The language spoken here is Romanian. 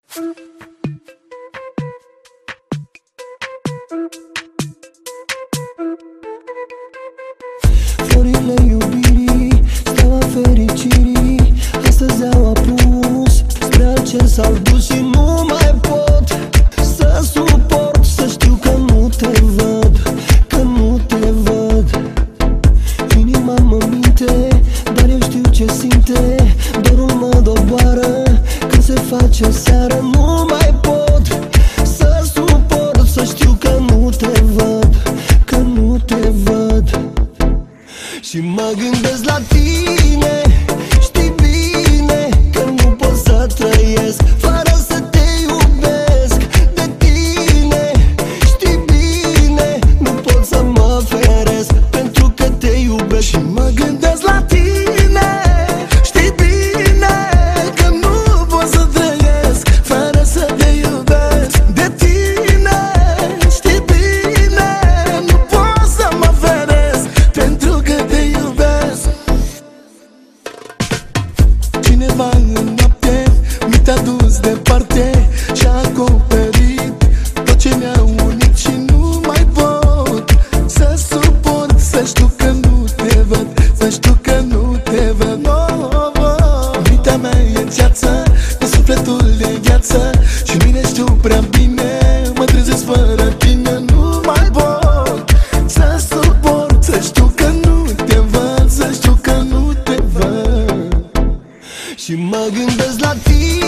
Florile iubirii, steaua fericirii, astăzi au apus, spre al cer s-au dus și nu mai pot să suport, să știu că nu te văd, că nu te văd. Inima mă minte, dar eu știu ce simte, dorul mă doboară când se face seară. Nu mai pot să suport, să știu că nu te văd, că nu te văd. Și mă gândesc la tine, știi bine că nu pot să trăiesc fără să te iubesc. De tine, știi bine, nu pot să mă feresc pentru că te iubesc. Și mă gândesc la tine, știi bine că nu pot să trăiesc fără să te iubesc. De tine, știi bine, nu pot să mă feresc pentru că te iubesc. Cineva în noapte mi-a dus departe și-a acoperit tot ce ne-a unit și nu mai pot să suport, să știu că nu te văd, să știu că nu te văd. Mintea mea e ceață, cu sufletul e gheață și mine știu prea bine, mă trezesc fără tine. Nu mai pot să suport, să știu că nu te văd, să știu că nu te văd. Și mă gândesc la tine.